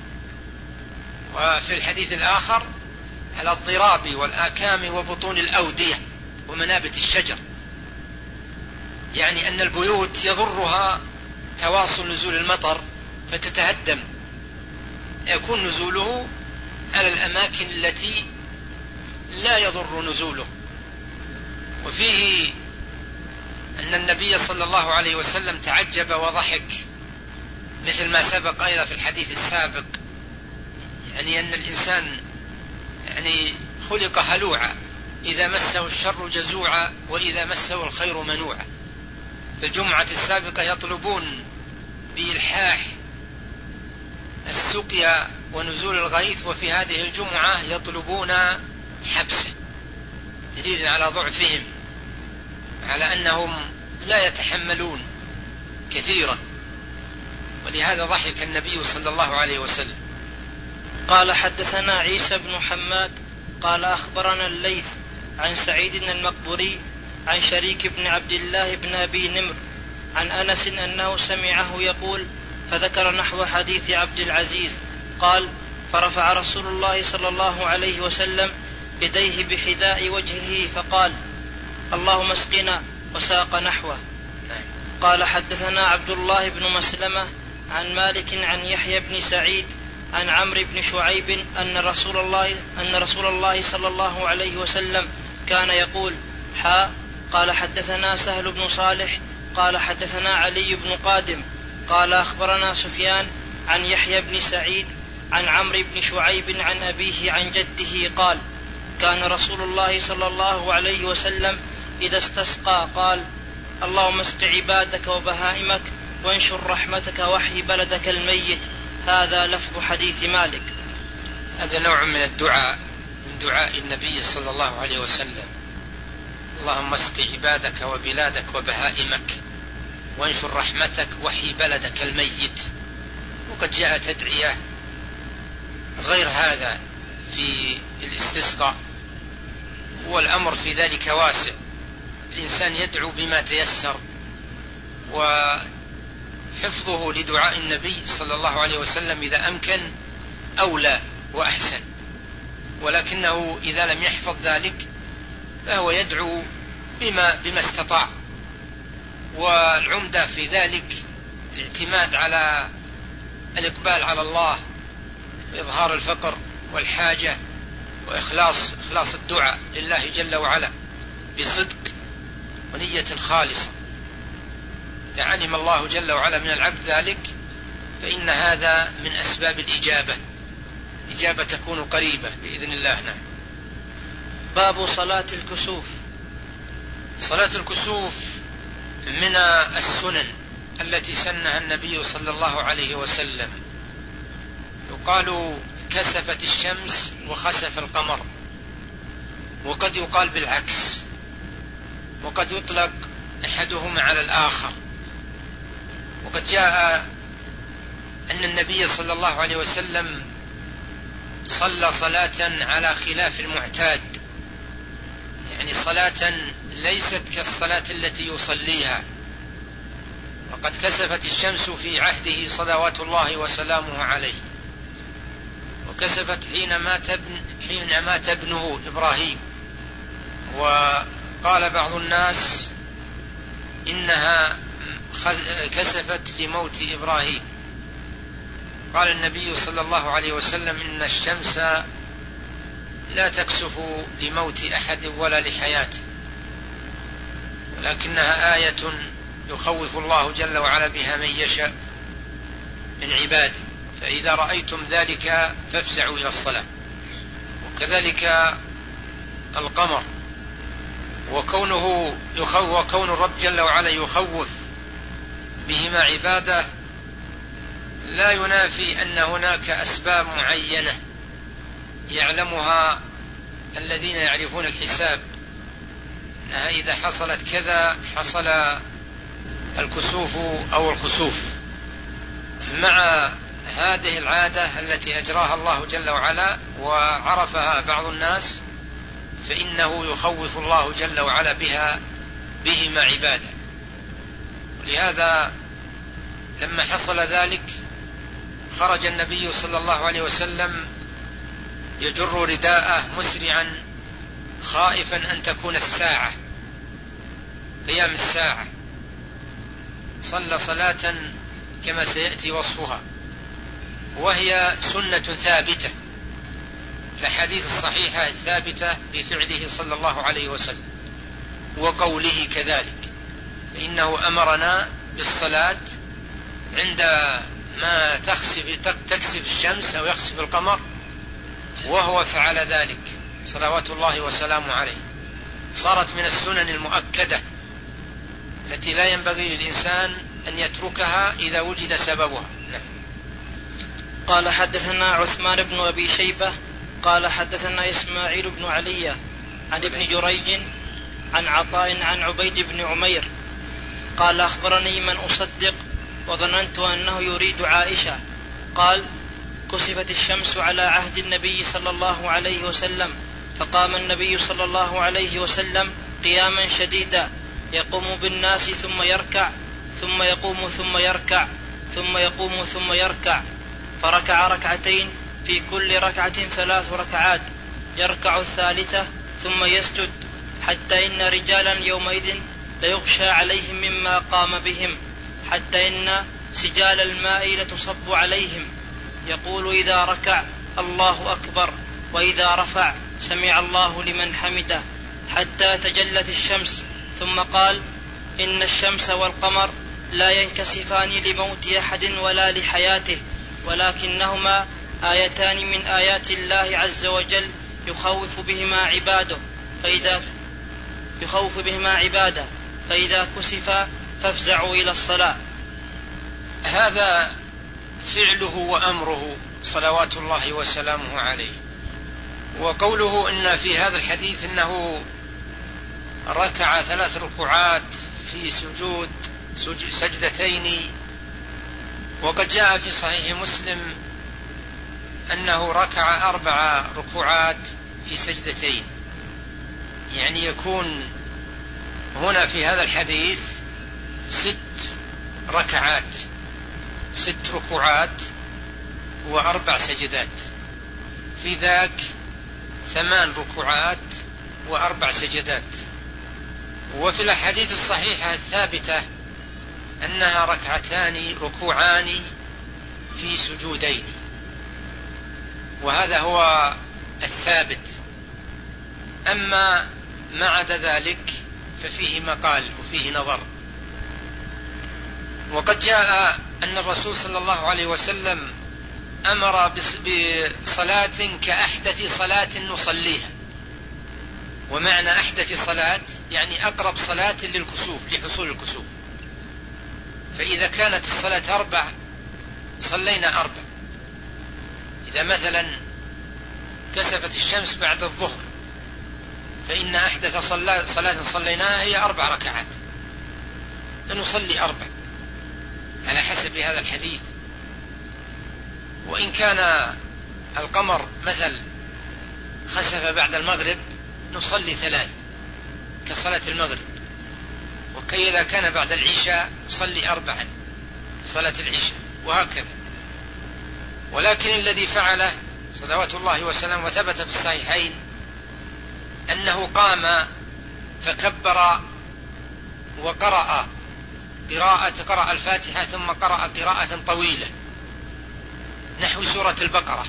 Speaker 2: وفي الحديث الآخر على الضراب والآكام وبطون الأودية ومنابت الشجر، يعني أن البيوت يضرها تواصل نزول المطر فتتهدم، يكون نزوله على الأماكن التي لا يضر نزوله. وفيه أن النبي صلى الله عليه وسلم تعجب وضحك مثل ما سبق أيضا في الحديث السابق، يعني أن الإنسان يعني خلق هلوعا، إذا مسه الشر جزوعا وإذا مسه الخير منوعا. في الجمعة السابقة يطلبون بإلحاح السقيا ونزول الغيث، وفي هذه الجمعة يطلبون حبسه، دليل على ضعفهم، على أنهم لا يتحملون كثيرا، ولهذا ضحك النبي صلى الله عليه وسلم.
Speaker 1: قال حدثنا عيسى بن حماد قال أخبرنا الليث عن سعيد المقبوري عن شريك بن عبد الله بن أبي نمر عن أنس أنه سمعه يقول فذكر نحو حديث عبد العزيز قال فرفع رسول الله صلى الله عليه وسلم يديه بحذاء وجهه فقال اللهم اسقنا وساق نحوه. قال حدثنا عبد الله بن مسلمة عن مالك عن يحيى بن سعيد عن عمرو بن شعيب أن رسول الله أن رسول الله صلى الله عليه وسلم كان يقول حا. قال حدثنا سهل بن صالح قال حدثنا علي بن قادم قال أخبرنا سفيان عن يحيى بن سعيد عن عمرو بن شعيب عن أبيه عن جده قال كان رسول الله صلى الله عليه وسلم إذا استسقى قال اللهم اسق عبادك وبهائمك وانشر رحمتك واحيي بلدك الميت. هذا لفظ حديث مالك.
Speaker 2: هذا نوع من الدعاء من دعاء النبي صلى الله عليه وسلم، اللهم اسق عبادك وبلادك وبهائمك وانشر رحمتك واحيي بلدك الميت. وقد جاءت أدعية غير هذا في الاستسقاء، والأمر في ذلك واسع، الإنسان يدعو بما تيسر، وحفظه لدعاء النبي صلى الله عليه وسلم إذا أمكن أولى وأحسن، ولكنه إذا لم يحفظ ذلك فهو يدعو بما, بما استطاع. والعمدة في ذلك الاعتماد على الإقبال على الله وإظهار الفقر والحاجة وإخلاص إخلاص الدعاء لله جل وعلا بصدق ونية خالصة. إذا علم الله جل وعلا من العبد ذلك فإن هذا من أسباب الإجابة، الإجابة تكون قريبة بإذن الله. نعم.
Speaker 1: باب صلاة الكسوف.
Speaker 2: صلاة الكسوف من السنن التي سنها النبي صلى الله عليه وسلم. يقال كسفت الشمس وخسف القمر، وقد يقال بالعكس، وقد يطلق أحدهما على الآخر. وقد جاء أن النبي صلى الله عليه وسلم صلى صلاة على خلاف المعتاد، يعني صلاة ليست كالصلاة التي يصليها. وقد كسفت الشمس في عهده صلوات الله وسلامه عليه، وكسفت حين مات ابن حين مات ابنه إبراهيم. وقال بعض الناس إنها كسفت لموت إبراهيم. قال النبي صلى الله عليه وسلم إن الشمس لا تكسف لموت أحد ولا لحياته، ولكنها آية يخوف الله جل وعلا بها من يشاء من عباده، فإذا رأيتم ذلك فافزعوا إلى الصلاة. وكذلك القمر وكونه يخوف وكون الرب جل وعلا يخوف بهما عباده لا ينافي أن هناك أسباب معينة يعلمها الذين يعرفون الحساب، أنها إذا حصلت كذا حصل الكسوف أو الخسوف. مع هذه العادة التي أجراها الله جل وعلا وعرفها بعض الناس، فإنه يخوف الله جل وعلا بها بهما عباده. لهذا لما حصل ذلك خرج النبي صلى الله عليه وسلم يجر رداءه مسرعا خائفا أن تكون الساعة قيام الساعة. صلى صلاة كما سيأتي وصفها، وهي سنة ثابتة، الأحاديث الصحيحة الثابتة بفعله صلى الله عليه وسلم وقوله كذلك، فإنه أمرنا بالصلاة عندما تخسف تكسف الشمس أو يخسف القمر، وهو فعل ذلك صلوات الله وسلامه عليه. صارت من السنن المؤكدة التي لا ينبغي للإنسان أن يتركها إذا وجد سببها. نعم.
Speaker 1: قال حدثنا عثمان بن أبي شيبة قال حدثنا إسماعيل بن علي عن ابن جريج عن عطاء عن عبيد بن عمير قال أخبرني من أصدق وظننت أنه يريد عائشة قال كسفت الشمس على عهد النبي صلى الله عليه وسلم، فقام النبي صلى الله عليه وسلم قياما شديدا يقوم بالناس ثم يركع ثم يقوم ثم يركع ثم يقوم ثم يركع، فركع ركعتين في كل ركعة ثلاث ركعات، يركع الثالثة ثم يسجد، حتى إن رجالا يومئذ ليغشى عليهم مما قام بهم، حتى إن سجال الماء لتصب عليهم، يقول إذا ركع الله أكبر وإذا رفع سمع الله لمن حمده، حتى تجلت الشمس. ثم قال إن الشمس والقمر لا ينكسفان لموت أحد ولا لحياته، ولكنهما آيتان من آيات الله عز وجل يخوف بهما عباده، فإذا يخوف بهما عباده فإذا كسفا فافزعوا إلى الصلاة.
Speaker 2: هذا فعله وأمره صلوات الله وسلامه عليه. وقوله إن في هذا الحديث إنه ركع ثلاث ركوعات في سجود سجدتين، وقد جاء في صحيح مسلم أنه ركع أربع ركوعات في سجدتين، يعني يكون هنا في هذا الحديث ست ركعات ست ركوعات وأربع سجدات، في ذاك ثمان ركوعات وأربع سجدات. وفي الأحاديث الصحيحة الثابتة أنها ركعتان ركوعان في سجودين، وهذا هو الثابت. أما ما عدا ذلك ففيه مقال وفيه نظر. وقد جاء أن الرسول صلى الله عليه وسلم أمر بصلاة كأحدث صلاة نصليها، ومعنى أحدث صلاة يعني أقرب صلاة للكسوف لحصول الكسوف. فإذا كانت الصلاة أربع صلينا أربع. إذا مثلا كسفت الشمس بعد الظهر فإن أحدث صلاة صليناها هي أربع ركعات، فنصلي أربع على حسب هذا الحديث. وإن كان القمر مثل خسف بعد المغرب نصلي ثلاث كصلاة المغرب، وكذا كان بعد العشاء نصلي أربعا صلاة العشاء، وهكذا. ولكن الذي فعله صلوات الله وسلامه وثبت في الصحيحين أنه قام فكبر وقرأ قراءة قرأ الفاتحة ثم قرأ قراءة طويلة نحو سورة البقرة،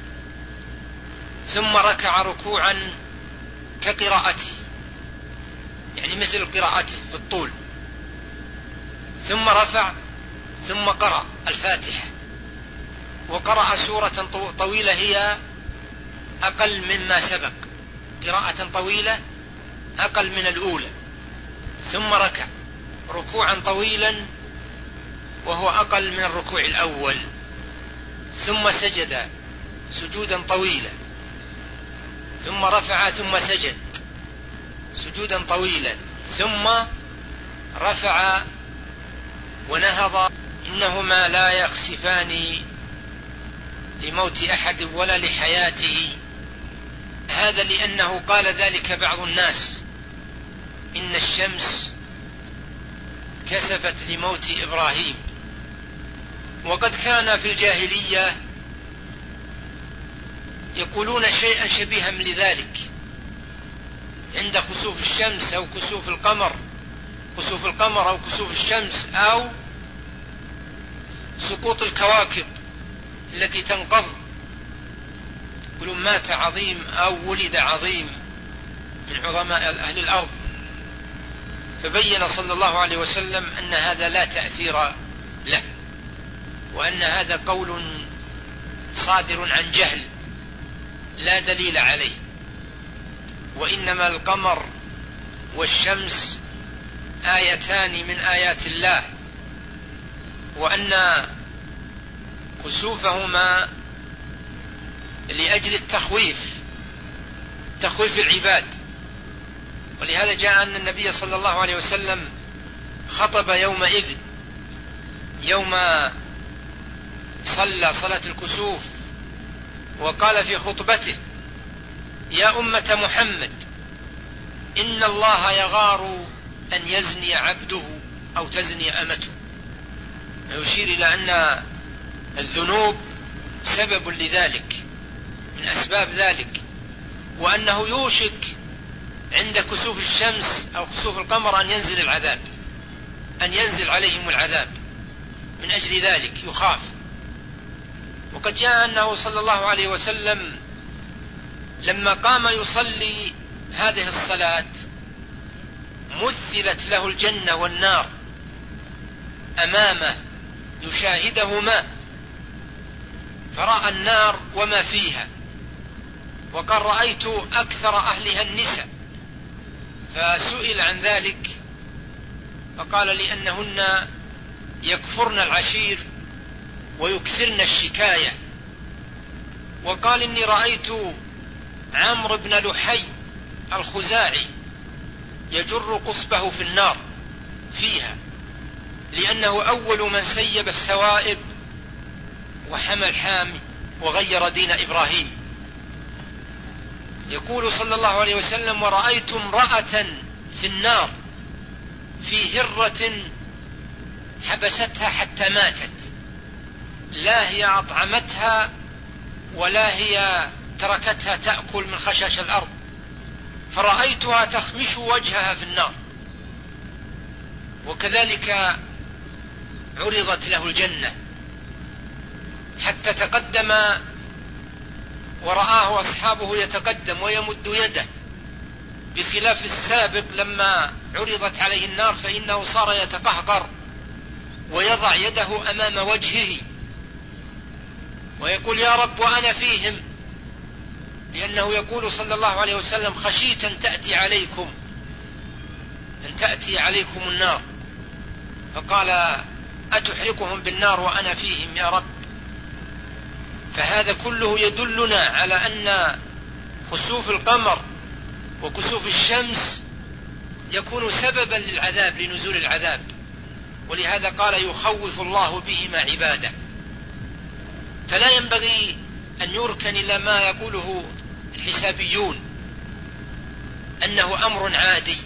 Speaker 2: ثم ركع ركوعا كقراءته يعني مثل قراءته في الطول، ثم رفع ثم قرأ الفاتحة وقرأ سورة طويلة هي أقل مما سبق، قراءة طويلة أقل من الأولى، ثم ركع ركوعا طويلا وهو أقل من الركوع الأول، ثم سجد سجودا طويلا، ثم رفع ثم سجد سجودا طويلا، ثم رفع ونهض. إنهما لا يخسفان لموت أحد ولا لحياته. هذا لأنه قال ذلك بعض الناس، إن الشمس كسفت لموت إبراهيم. وقد كان في الجاهلية يقولون شيئا شبيها لذلك عند خسوف الشمس أو كسوف القمر، خسوف القمر أو كسوف الشمس أو سقوط الكواكب التي تنقض، يقولون مات عظيم أو ولد عظيم من عظماء أهل الأرض. فبين صلى الله عليه وسلم أن هذا لا تأثير له، وأن هذا قول صادر عن جهل لا دليل عليه، وإنما القمر والشمس آيتان من آيات الله، وأن كسوفهما لأجل التخويف، تخويف العباد. ولهذا جاء أن النبي صلى الله عليه وسلم خطب يومئذ يوم صلى صلاة الكسوف، وقال في خطبته: يا أمة محمد، إن الله يغار أن يزني عبده أو تزني أمته، يشير إلى أن الذنوب سبب لذلك من أسباب ذلك، وأنه يوشك عند كسوف الشمس أو كسوف القمر أن ينزل العذاب، أن ينزل عليهم العذاب، من أجل ذلك يخاف. وقد جاء أنه صلى الله عليه وسلم لما قام يصلي هذه الصلاة مثلت له الجنة والنار أمامه يشاهدهما، فرأى النار وما فيها، وقال: رأيت أكثر أهلها النساء. فسئل عن ذلك فقال: لأنهن يكفرن العشير ويكثرن الشكاية. وقال: إني رأيت عمرو بن لحي الخزاعي يجر قصبه في النار فيها، لأنه أول من سيب السوائب وحمى الحامي وغير دين إبراهيم. يقول صلى الله عليه وسلم: ورأيت امرأة في النار في هرة حبستها حتى ماتت، لا هي أطعمتها ولا هي تركتها تأكل من خشاش الأرض، فرأيتها تخمش وجهها في النار. وكذلك عرضت له الجنة حتى تقدم ورآه أصحابه يتقدم ويمد يده، بخلاف السابق لما عرضت عليه النار فإنه صار يتقهقر ويضع يده أمام وجهه ويقول: يا رب وأنا فيهم، لأنه يقول صلى الله عليه وسلم: خشيت أن تأتي عليكم أن تأتي عليكم النار، فقال: أتحرقهم بالنار وأنا فيهم يا رب. فهذا كله يدلنا على أن خسوف القمر وكسوف الشمس يكون سببا للعذاب، لنزول العذاب. ولهذا قال: يخوف الله بهما عباده. فلا ينبغي أن يركن إلى ما يقوله الحسابيون أنه أمر عادي،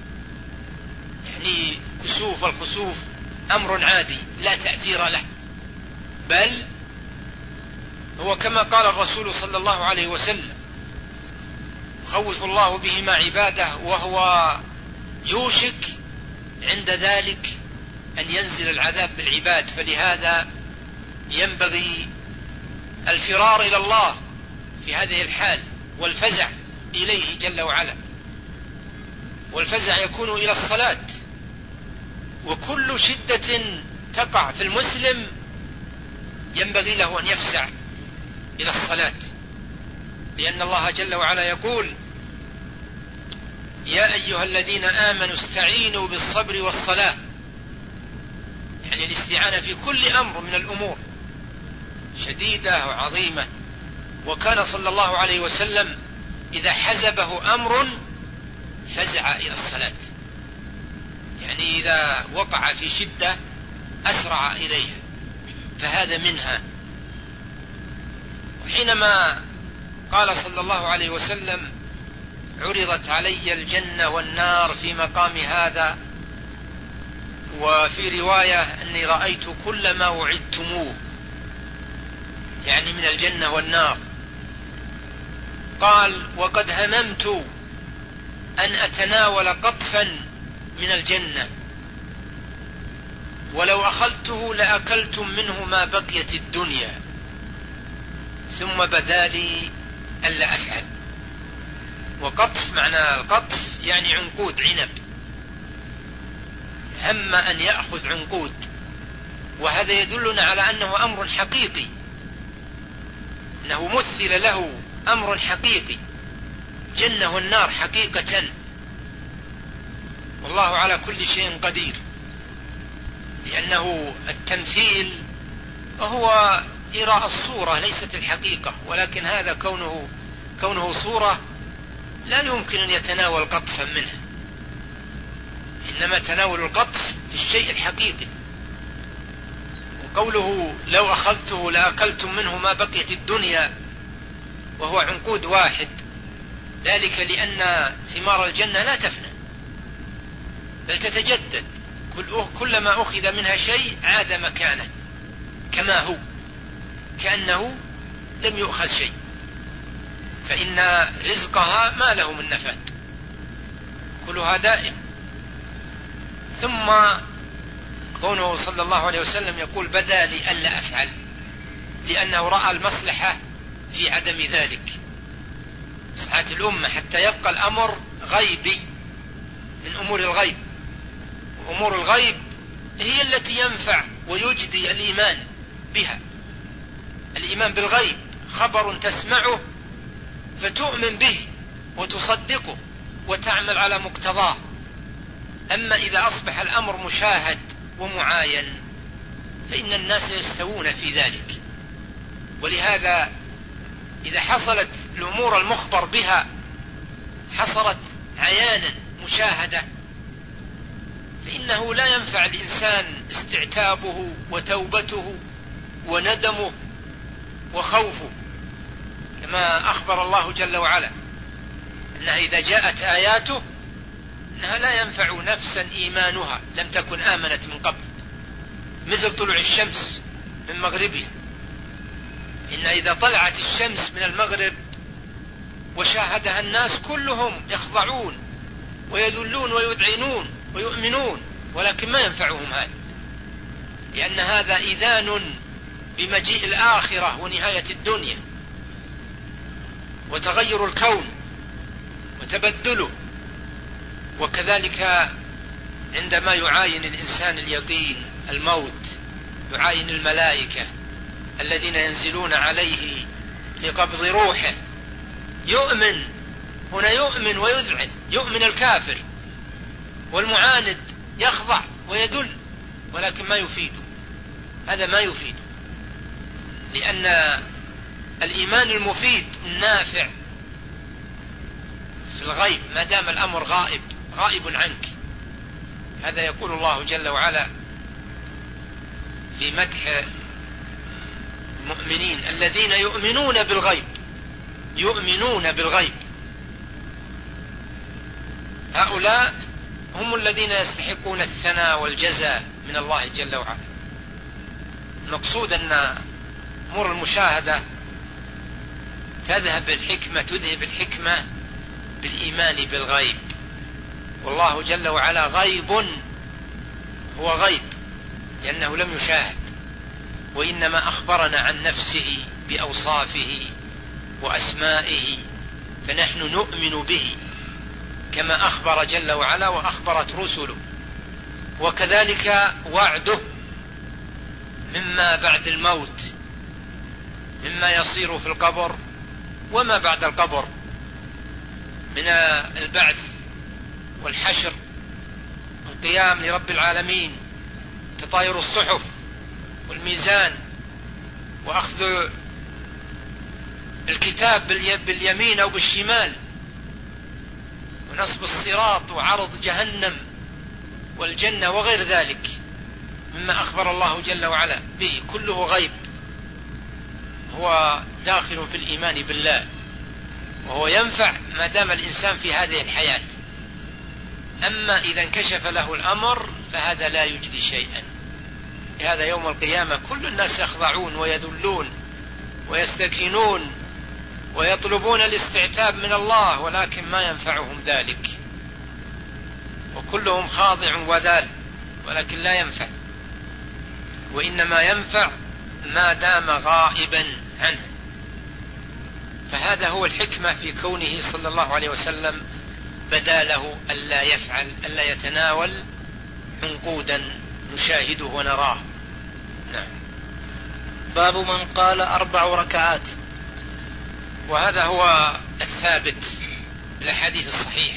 Speaker 2: يعني كسوف الخسوف أمر عادي لا تأثير له، بل هو كما قال الرسول صلى الله عليه وسلم: يخوف الله بهما عباده، وهو يوشك عند ذلك أن ينزل العذاب بالعباد. فلهذا ينبغي الفرار إلى الله في هذه الحال والفزع إليه جل وعلا. والفزع يكون إلى الصلاة، وكل شدة تقع في المسلم ينبغي له أن يفزع إلى الصلاة، لأن الله جل وعلا يقول: يا أيها الذين آمنوا استعينوا بالصبر والصلاة، يعني الاستعانة في كل أمر من الأمور شديدة وعظيمة. وكان صلى الله عليه وسلم إذا حزبه أمر فزع إلى الصلاة، يعني إذا وقع في شدة أسرع إليها، فهذا منها. وحينما قال صلى الله عليه وسلم عرضت علي الجنة والنار في مقام هذا، وفي رواية أني رأيت كل ما وعدتموه، يعني من الجنة والنار. قال وقد هممت أن أتناول قطفا من الجنة، ولو أخذته لأكلتم منه ما بقيت الدنيا، ثم بدا لي ألا أفعل. وقطف معنى القطف يعني عنقود عنب، هم أن يأخذ عنقود، وهذا يدلنا على أنه أمر حقيقي، أنه مثل له أمر حقيقي، جنة والنار حقيقة، والله على كل شيء قدير. لأنه التمثيل وهو إراء الصورة ليست الحقيقة، ولكن هذا كونه كونه صورة لا يمكن أن يتناول قطفا منه، إنما تناول القطف في الشيء الحقيقي. وقوله لو أخذته لأكلتم منه ما بقيت الدنيا، وهو عنقود واحد، ذلك لأن ثمار الجنة لا تفنى بل تتجدد، كلما أخذ منها شيء عاد مكانه كما هو، كأنه لم يؤخذ شيء، فإن رزقها ما له من نفاد، كلها دائم. ثم كونه صلى الله عليه وسلم يقول بدا لي ألا أفعل، لأنه رأى المصلحة في عدم ذلك، مصلحة الأمة، حتى يبقى الأمر غيبي من أمور الغيب. وأمور الغيب هي التي ينفع ويجدي الإيمان بها. الإيمان بالغيب خبر تسمعه فتؤمن به وتصدقه وتعمل على مقتضاه. أما إذا أصبح الأمر مشاهد ومعاين فإن الناس يستوون في ذلك. ولهذا إذا حصلت الأمور المخبر بها حصلت عيانا مشاهدة، فإنه لا ينفع الإنسان استعتابه وتوبته وندمه وخوفه، كما أخبر الله جل وعلا أنها إذا جاءت آياته أنها لا ينفع نفسا إيمانها لم تكن آمنت من قبل، مثل طلوع الشمس من مغربها. إن إذا طلعت الشمس من المغرب وشاهدها الناس كلهم يخضعون ويذلون ويذعنون ويؤمنون، ولكن ما ينفعهم هذا، لأن هذا إذان بمجيء الآخرة ونهاية الدنيا وتغير الكون وتبدله. وكذلك عندما يعاين الإنسان اليقين الموت، يعاين الملائكة الذين ينزلون عليه لقبض روحه، يؤمن هنا، يؤمن ويذعن، يؤمن الكافر والمعاند يخضع ويدل، ولكن ما يفيده، هذا ما يفيده، لأن الإيمان المفيد النافع في الغيب ما دام الأمر غائب غائب عنك. هذا يقول الله جل وعلا في مدح المؤمنين الذين يؤمنون بالغيب، يؤمنون بالغيب، هؤلاء هم الذين يستحقون الثناء والجزاء من الله جل وعلا. المقصود أن أمور المشاهدة تذهب الحكمة تذهب الحكمة بالإيمان بالغيب، والله جل وعلا غيب، هو غيب لأنه لم يشاهد، وإنما أخبرنا عن نفسه بأوصافه وأسمائه، فنحن نؤمن به كما أخبر جل وعلا وأخبرت رسله. وكذلك وعده مما بعد الموت، مما يصير في القبر وما بعد القبر من البعث والحشر والقيام لرب العالمين، تطاير الصحف والميزان وأخذ الكتاب باليمين أو بالشمال، ونصب الصراط وعرض جهنم والجنة وغير ذلك مما أخبر الله جل وعلا به، كله غيب، هو داخل في الإيمان بالله، وهو ينفع ما دام الإنسان في هذه الحياة. أما إذا انكشف له الأمر فهذا لا يجدي شيئا. لهذا يوم القيامة كل الناس يخضعون ويذلون ويستكينون ويطلبون الاستعتاب من الله، ولكن ما ينفعهم ذلك، وكلهم خاضع وذال، ولكن لا ينفع، وإنما ينفع ما دام غائبا عنه. فهذا هو الحكمة في كونه صلى الله عليه وسلم بدا له ألا يفعل ألا يتناول عنقودا نشاهده ونراه. نعم.
Speaker 1: باب من قال أربع ركعات.
Speaker 2: وهذا هو الثابت بالأحاديث الصحيح،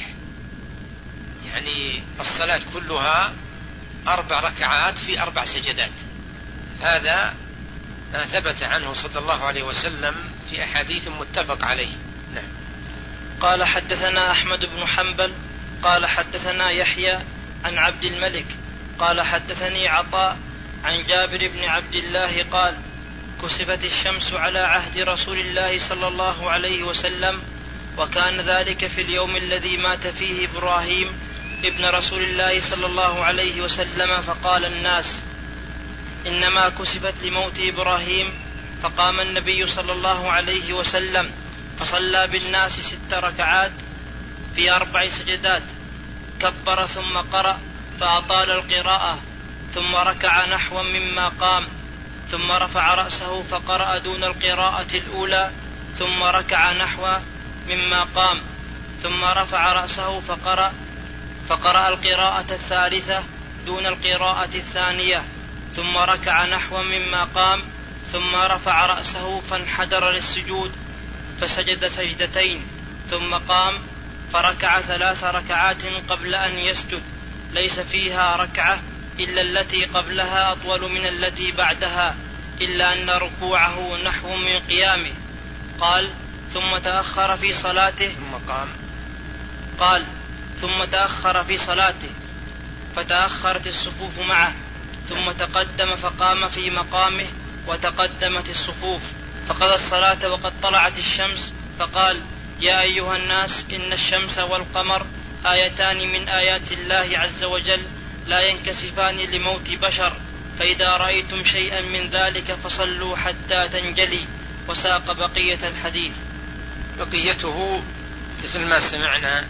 Speaker 2: يعني الصلاة كلها أربع ركعات في أربع سجدات، هذا ما ثبت عنه صلى الله عليه وسلم في أحاديث متفق عليه. نعم.
Speaker 1: قال حدثنا أحمد بن حنبل قال حدثنا يحيى عن عبد الملك قال حدثني عطاء عن جابر بن عبد الله قال كسفت الشمس على عهد رسول الله صلى الله عليه وسلم، وكان ذلك في اليوم الذي مات فيه إبراهيم ابن رسول الله صلى الله عليه وسلم، فقال الناس إنما كسفت لموت إبراهيم، فقام النبي صلى الله عليه وسلم فصلى بالناس ست ركعات في أربع سجدات، كبر ثم قرأ فأطال القراءة، ثم ركع نحو مما قام، ثم رفع رأسه فقرأ دون القراءة الأولى، ثم ركع نحو مما قام، ثم رفع رأسه فقرأ فقرأ القراءة الثالثة دون القراءة الثانية، ثم ركع نحو مما قام، ثم رفع رأسه فانحدر للسجود فسجد سجدتين، ثم قام فركع ثلاث ركعات قبل أن يسجد، ليس فيها ركعة إلا التي قبلها أطول من التي بعدها، إلا أن ركوعه نحو من قيامه. قال ثم تأخر في صلاته
Speaker 2: ثم قام
Speaker 1: قال ثم تأخر في صلاته فتأخرت الصفوف معه، ثم تقدم فقام في مقامه وتقدمت الصفوف، فقضى الصلاة وقد طلعت الشمس، فقال يا أيها الناس إن الشمس والقمر آيتان من آيات الله عز وجل لا ينكسفان لموت بشر، فإذا رأيتم شيئا من ذلك فصلوا حتى تنجلي. وساق بقية الحديث.
Speaker 2: بقيته مثل ما سمعنا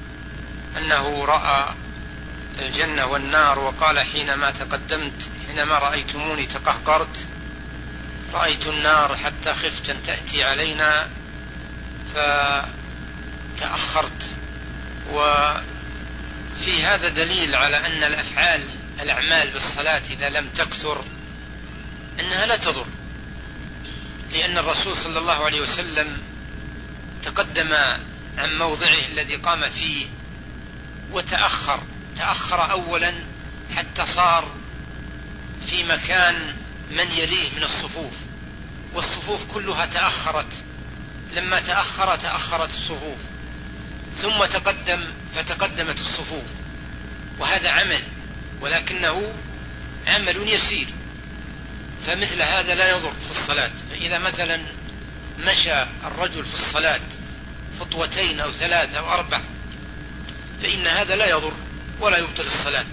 Speaker 2: أنه رأى الجنة والنار، وقال حينما تقدمت حينما رأيتموني تقهقرت رأيت النار حتى خفت أن تأتي علينا فتأخرت. وفي هذا دليل على أن الأفعال الأعمال بالصلاة إذا لم تكثر أنها لا تضر، لأن الرسول صلى الله عليه وسلم تقدم عن موضعه الذي قام فيه وتأخر تأخر أولا حتى صار في مكان من يليه من الصفوف، والصفوف كلها تأخرت، لما تأخر تأخرت الصفوف، ثم تقدم فتقدمت الصفوف، وهذا عمل ولكنه عمل يسير، فمثل هذا لا يضر في الصلاة. فإذا مثلا مشى الرجل في الصلاة خطوتين أو ثلاث أو أربع فإن هذا لا يضر ولا يبطل الصلاة،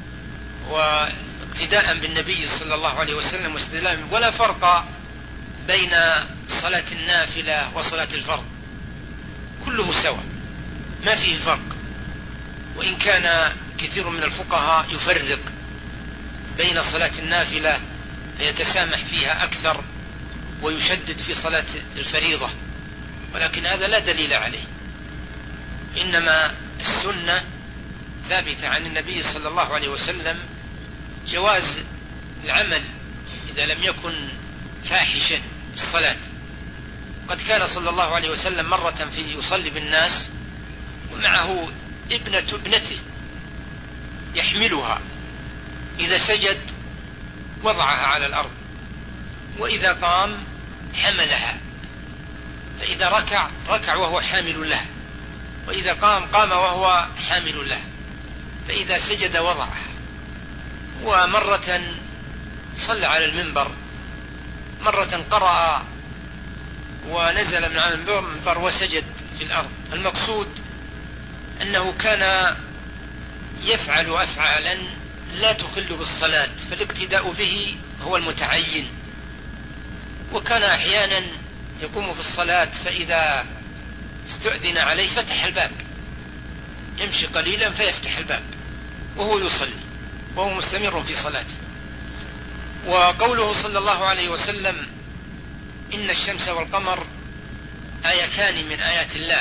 Speaker 2: واقتداء بالنبي صلى الله عليه وسلم واستدلالا، ولا فرق بين صلاة النافلة وصلاة الفرض، كله سواء ما فيه فرق، وإن كان كثير من الفقهاء يفرق بين صلاة النافلة فيتسامح فيها أكثر ويشدد في صلاة الفريضة، ولكن هذا لا دليل عليه، إنما السنة ثابتة عن النبي صلى الله عليه وسلم جواز العمل إذا لم يكن فاحشا في الصلاة. قد كان صلى الله عليه وسلم مرة في يصلي بالناس ومعه ابنة ابنته يحملها، إذا سجد وضعها على الأرض، وإذا قام حملها، فإذا ركع ركع وهو حامل لها، وإذا قام قام وهو حامل لها، فإذا سجد وضعها. ومرة صلى على المنبر، مرة قرأ ونزل من على المنبر وسجد في الأرض. المقصود أنه كان يفعل أفعالا لا تخل بالصلاة، فالاقتداء به هو المتعين. وكان أحيانا يقوم في الصلاة فإذا استؤذن عليه فتح الباب، يمشي قليلا فيفتح الباب وهو يصلي وهو مستمر في صلاته. وقوله صلى الله عليه وسلم إن الشمس والقمر آيتان من آيات الله،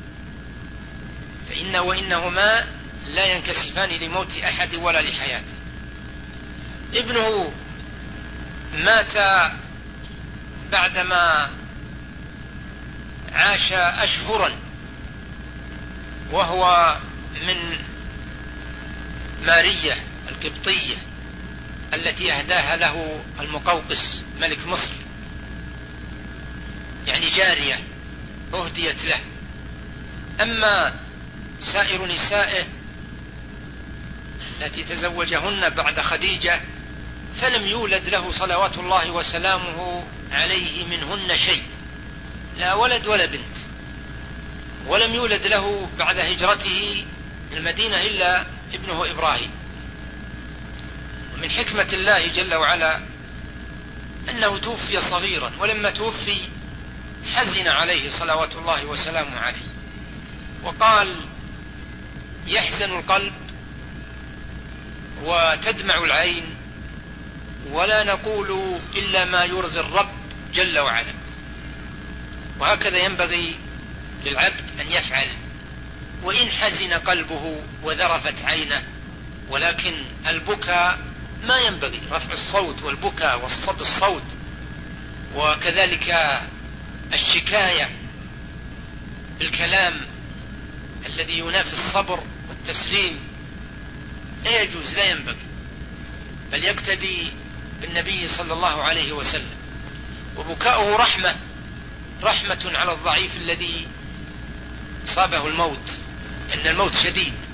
Speaker 2: فإن وإنهما لا ينكسفان لموت أحد ولا لحياته. ابنه مات بعدما عاش أشهرا، وهو من مارية القبطية التي أهداها له المقوقس ملك مصر، يعني جارية أهديت له. أما سائر نسائه التي تزوجهن بعد خديجة فلم يولد له صلوات الله وسلامه عليه منهن شيء، لا ولد ولا بنت، ولم يولد له بعد هجرته المدينة إلا ابنه إبراهيم. ومن حكمة الله جل وعلا أنه توفي صغيرا، ولما توفي حزن عليه صلوات الله وسلامه عليه، وقال يحزن القلب وتدمع العين ولا نقول إلا ما يرضي الرب جل وعلا. وهكذا ينبغي للعبد أن يفعل، وإن حزن قلبه وذرفت عينه، ولكن البكاء ما ينبغي، رفع الصوت والبكاء والصب الصوت، وكذلك الشكاية بالكلام الذي ينافي الصبر والتسليم لا يجوز، لا ينبغي، بل يقتدي بالنبي صلى الله عليه وسلم. وبكاؤه رحمة، رحمة على الضعيف الذي صابه الموت، إن الموت شديد،